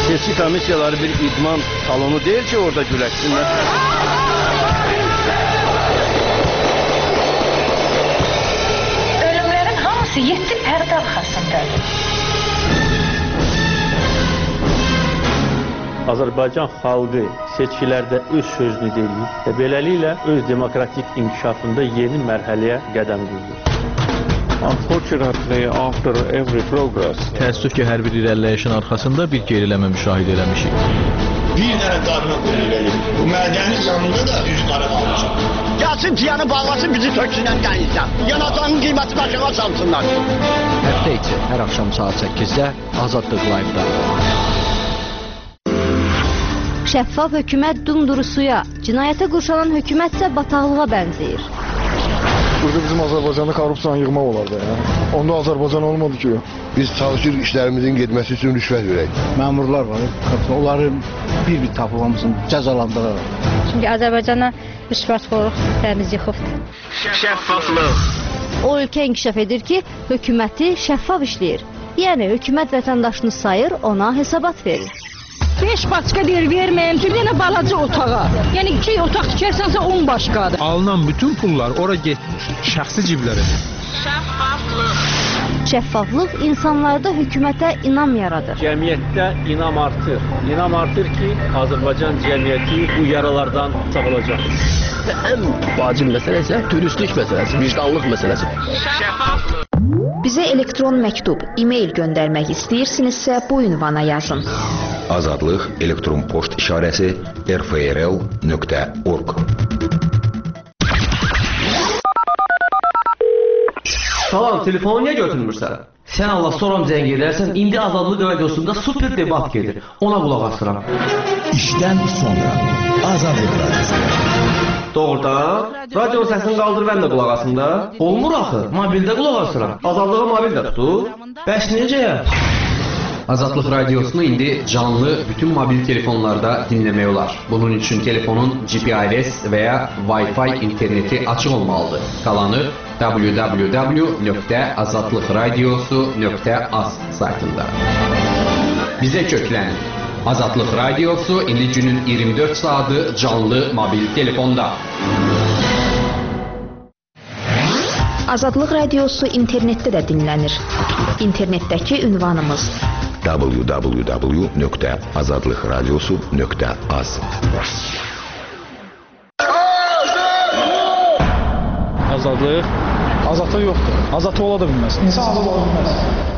Seçki komissiyaları bir idman salonu değil ki orada güləşsinlər. Ölümlərin hamısı 7 pərdə arxasındadır. Azərbaycan xalqı seçkilərdə öz sözünü deyir və beləliklə öz demokratik inkişafında yeni mərhələyə qədəm qoyur. Unfortunately, after every progress, təəssüf ki, hər bir irəliləyişin arxasında bir geriləmə müşahidə eləmişik. Bir dənə qarına qoyulur. Bu mədənin yanında da üz qara qalmışam. Gəlsin piyanı bağlasın, bizi töksünən qəyinsən. Yanacağının qiyməti başına salsınlar. Həftə içi hər axşam saat 8-də Azadlıq Live-da. Şəffaf hökumət dumduru suya, cinayətə qurşanan hökumət isə bataqlığa bənzəyir. Burada bizim Azərbaycanda korrupsiyanı yığmaq olardı ya. Onda Azərbaycan olmadı ki. Biz çalışır işlərimizin getməsi üçün rüşvət verək. Məmurlar var, onları bir-bir tapıb hamısını cəzalandıraraq. Çünki Azərbaycana rüşvətxorluq dəniz yıxıbdır. Şəffaflıq. O ölkə inkişaf edir ki, hökuməti şəffaf işləyir. Yəni, hökumət vətəndaşını sayır, ona hesabat verir. 5 başqa yer verməyim, bir dənə balaca otağa. Yəni 2 otaq tikərsənsə 10 başqadır. Alınan bütün pullar ora getmiş, şəxsi ciblərə. Şəffaflıq. Şəffaflıq insanlarda hökumətə inam yaradır. Cəmiyyətdə inam artır. İnam artır ki, Azərbaycan cəmiyyəti bu yaralardan sağılacaq. Ən vacib məsələ isə dürüstlük məsələsi, vicdanlıq məsələsi. Şəffaflıq. Bizə elektron məktub, e-mail göndərmək istəyirsinizsə bu ünvana yazın. Azadlıq elektron poçt işarəsi rfrl.org. Salam, telefonu niyə götürmürsən? Sən Allah soram zəng edərsən, indi Azadlıq radiosunda super debat gedir. Ona qulaq asıram. İşdən sonra Azadlıq radiosu. Doğrudan, radio səsini qaldır, mən də qulaq asım da. Olmur axı, mobildə qulaq asıram. Azadlığı mobildə tutur. Bəs necə? Azadlıq radiosunu indi canlı bütün mobil telefonlarda dinləmək olar. Bunun üçün telefonun GPRS və ya Wi-Fi interneti açıq olmalıdır. Qalanı www.azadlıqradiosu.az saytında. Bizə köklənin. Azadlıq radiosu indi günün 24 saatı canlı mobil telefonda. Azadlıq radiosu internetdə də dinlənir. İnternetdəki ünvanımız www.azadlıqradiosu.az. Azadlıq? Azadlıq yoxdur. Azadlıq ola da bilməz. İnsan azad ola bilməz.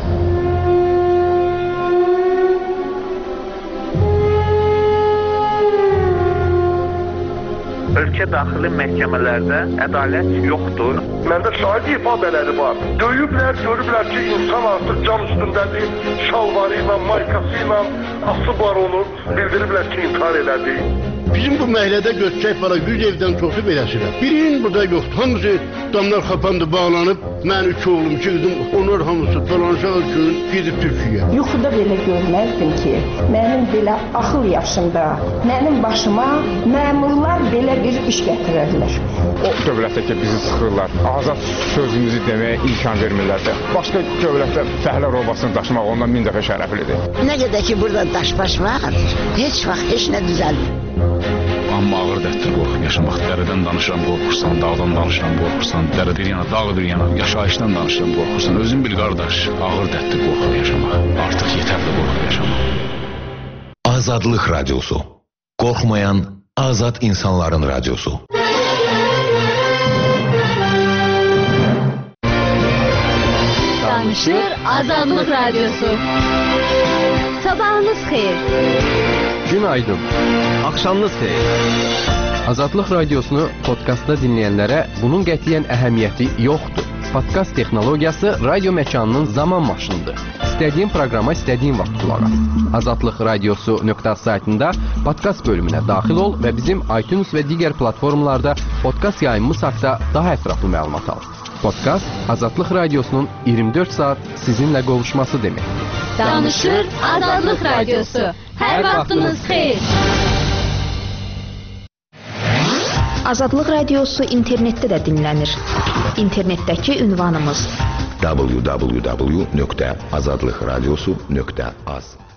Ölkə daxili məhkəmələrdə ədalət yoxdur. Məndə şahid ifadələri var. Döyüblər, görüblər ki, insan artıq can üstündədir, şalvarı ilə, maykası ilə asıb var onu, bildiriblər ki, intihar elədi. Bizim bu məhəllədə göçək para 100 evdən çoxu beləsirəm. Birinin burada yoxdur. Hamısı damlar xapandı, bağlanıb. Mən 3 oğlum, 2 qızım, onlar hamısı dolanışaq üçün gedib Türkiyəyə. Yuxuda belə görməzdim ki, mənim belə axıl yaşımda, mənim başıma məmurlar belə bir iş gətirərlər. O dövlətdə ki, bizi sıxırlar, azad sözümüzü deməyə imkan vermirlər də. Başqa dövlətdə fəhlə robasını daşımaq ondan 1000 dəfə şərəflidir. Nə qədər ki, burada daşbaş var, heç vaxt heç nə düzəlmir. Amma ağır dərddir qorxub yaşamaq. Dərədən danışıram, qorxursan, dağdan danışıram, qorxursan, dərə bir yana, dağ bir yana, yaşayışdan danışıram, qorxursan. Özün bil qardaş, ağır dərddir qorxub yaşamaq. Artıq yetərli qorxub yaşamaq. Azadlıq radiosu. Qorxmayan azad insanların radiosu. Danışır Azadlıq radiosu. Sabahınız xeyir. Günaydın. Axşamınız xeyir. Azadlıq radiosunu podkastda dinləyənlərə bunun qətiyyən əhəmiyyəti yoxdur. Podkast texnologiyası radio məkanının zaman maşınıdır. İstədiyin proqrama istədiyin vaxt qulaq as. Azadlıqradiosu.az saytında podkast bölümünə daxil ol və bizim iTunes və digər platformalarda podkast yayımımız haqqında daha ətraflı məlumat al. Podkast Azadlıq radiosunun 24 saat sizinlə qovuşması deməkdir. Danışır Azadlıq radiosu. Hər vaxtınız xeyir. Azadlıq radiosu internetdə də dinlənir. İnternetdəki ünvanımız www.azadlıqradiosu.az.